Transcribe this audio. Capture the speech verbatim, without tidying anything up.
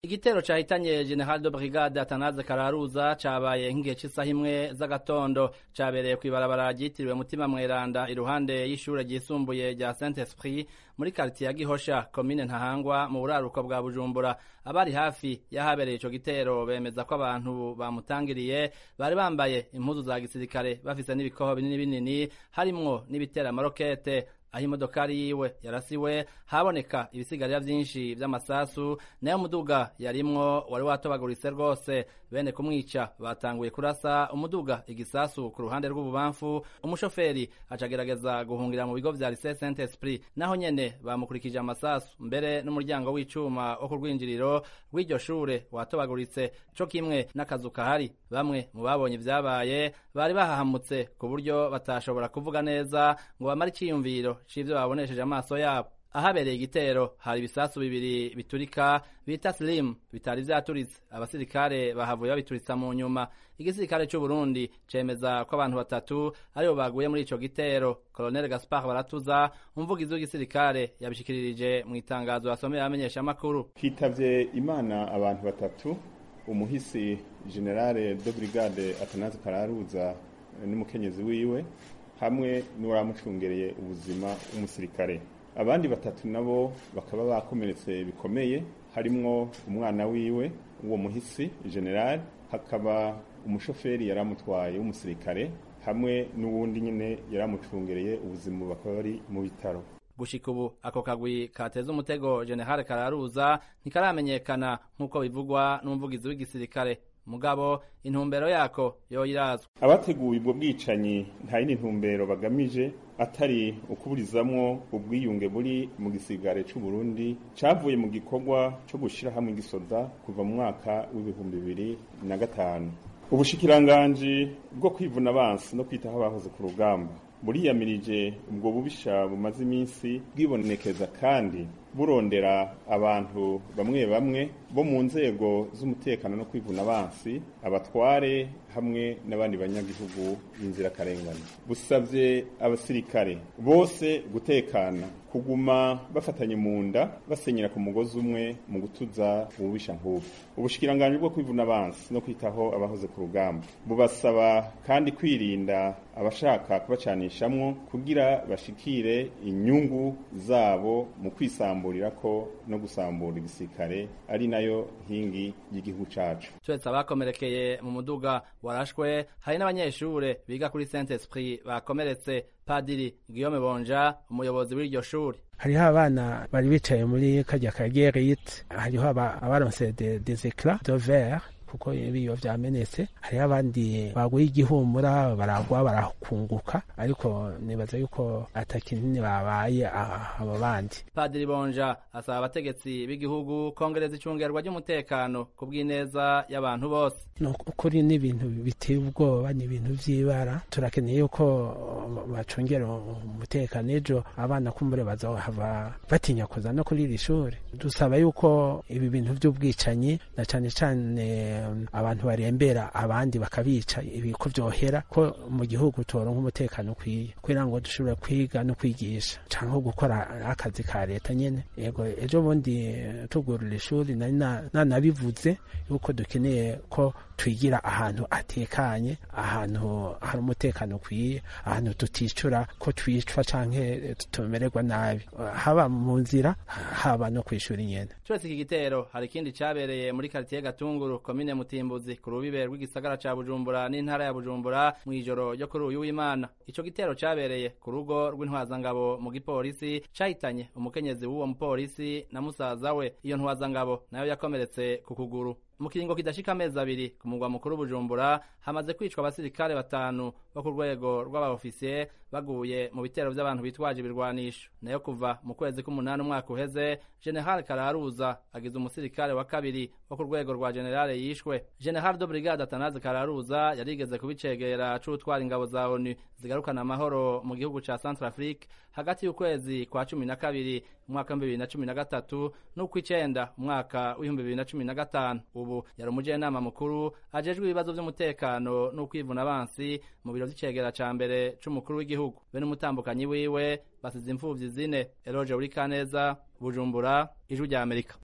Igitero cahitanye General de Brigade Atanaze Kararuza cabaye nk'igihe c'isaha imwe z'agatondo, cabereye kw'ibarabara ryitiriwe Mutima Mweranda iruhande y'ishure ryisumbuye rya Saint Esprit muri quartier ya Gihosha, komine Ntahangwa mu buraruko bwa Bujumbura. Abari hafi yahabereye ico gitero bemeza ko abantu bamutangiriye bari bambaye impuzu za gisirikare bafise n'ibikoho binini binini harimwo n'ibitera amarokete. Aho imodokari yiwe yarasiwe haboneka ibisigarira vyinshi vy'amasasu, nayo muduga yarimwo wari watobaguritse rwose. Bene kumwica batanguye kurasa umuduga igisasu ku ruhande rw'ububamfu, umushoferi acagerageza guhungira mu bigo vya Lycée Saint Esprit, naho nyene bamukurikije amasasu, mbere n'umuryango w'icuma wo ku rwinjiriro rw'iryo shure watobaguritse, co kimwe n'akazu kahari. Bamwe mu babonye ivyabaye bari bahahamutse ku buryo batashobora kuvuga neza ngo bamare iciyumviro c'ivyo babonesheje amaso yabo. Ahabereye igitero hari ibisasu bibiri biturika bita slim bitari vyaturitse, abasirikare bahavuye babituritsa mu nyuma. Igisirikare c'u Burundi cemeza ko abantu batatu aribo baguye muri ico gitero. Colonel Gaspard Baratuza, umuvugizi w'igisirikare, yabishikiririje mu itangazo yasomeye abamenyesha makuru. Hitavye Imana abantu batatu, umuhisi General de Brigade Atanaze Kararuza n'umukenyezi wiwe hamwe n'uwaramucungereye ubuzima w'umusirikare. Abandi batatu nabo bakaba bakomeretse bikomeye, harimwo umwana wiwe uwo muhisi General, hakaba umushoferi yaramutwaye w'umusirikare hamwe n'uwundi nyene yaramucungereye ubuzima, bakaba bari mu bitaro. Gushika ubu ako kagwi kateza umutego General Kararuza ntikaramenyekana nk'uko bivugwa n'umuvugizi w'igisirikare, mugabo intumbero yako yoyirazwa. Abateguye ubwo bwicanyi nta yindi ntumbero bagamije atari ukuburizamwo ubwiyunge buri mu gisigare c'u Burundi cavuye mu gikorwa co gushira hamwe igisoda kuva mu mwaka w'ibihumbi bibiri na gatanu. Ubushikiranganji bwo kwivuna abansi no kwitaho abahoze ku rugamba buriyamirije ubwo bubisha bumaze iminsi bwibonekeza kandi burondera abantu bamwe bamwe bo mu nzego z'umutekano no kwivuna abansi, abatware hamwe n'abandi banyagihugu b'inzirakarengane. Busavye abasirikare bose gutekana, kuguma bafatanye mu nda, basenyera ku mugozi umwe mu gutuza ububisha nk'ubu. Ubushikiranganji bwo kwivuna abansi no kwitaho abahoze ku rugamba bubasaba kandi kwirinda abashaka kubacanishamwo kugira bashikire inyungu zabo mu kwisamburira ko no gusambura igisirikare ari nayo nkingi y'igihugu cacu. Twese abakomerekeye mu muduga warashwe hari n'abanyeshure biga kuri Saint Esprit bakomeretse. Padiri Guillaume Bonja, umuyobozi w'iryo shuri: hariho abana bari bicaye muri kajya kagerite, hariho abaronse des éclats de verre kuko ibiyo vyamenetse, hariho abandi baguye igihumura baragwa barakunguka, ariko nibaza yuko atakinini babaye abo bandi. Padiri Bonja asaba abategetsi b'igihugu kongereza icungerwa ry'umutekano ku bw'ineza y'abantu bose. No kuri n'ibintu biteye ubwoba, n'ibintu vy'ibara, turakeneye yuko bacungera umutekano. Ejo abana kumbure bazohava batinya kuza no kuri iri shuri. Dusaba yuko ibi bintu vy'ubwicanyi na cane cane abantu barembera abandi bakabica ibiko vyohera, ko mu gihugu toronka umutekano ukwiye kugira ngo dushobore kwiga no kwigisha canke gukora akazi ka leta nyene. Yego ejo bundi tugurura ishuri nari nanabivuze yuko dukeneye ko twigira ahantu atekanye, ahantu hari umutekano ukwiye, ahantu tuticura ko twicwa canke tumererwa nabi, haba mu nzira haba no kwishura nyene. Twese iki gitero hari ikindi cabereye muri quartier Gatunguru, komine Mutimbuzi, ku rubibe rw'igisagara ca Bujumbura n'intara ya Bujumbura mw'ijoro ryo kuri uyu w'Imana. Ico gitero cabereye ku rugo rw'intwazangabo mu gipolisi, cahitanye umukenyezi w'uwo mupolisi na musaza we. Iyo ntwazangabo nayo yakomeretse ku kuguru. Mu kiringo kidashika amezi abiri ku mugwa mukuru Bujumbura hamaze kwicwa abasirikare batanu bo ku rwego rw'abaofisiye baguye mu bitero vy'abantu bitwaje ibirwanisho. Nayo kuva mu kwezi k'umunani umwaka uheze, General Kararuza agize umusirikare wa kabiri wo ku rwego rwa generale yishwe. General de Brigade Atanaze Kararuza yarigeze kubicegera c'utwara ingabo za ONU zigarukana amahoro mu gihugu ca Centrafrique hagati y'ukwezi kwa cumi na kabiri umwaka w'ibihumbi bibiri na cumi na gatatu n'ukw'icenda umwaka w'ibihumbi bibiri na cumi na gatanu. Ubu yari umujenama mukuru ajejwe ibibazo vy'umutekano n'ukwivuna abansi mu biro vy'icegera ca mbere c'umukuru w'igihugu. Bene umutambukanyi wiwe basize imfuvyi zine. Eloge Urikaneza, Bujumbura, Ijwi rya Amerika.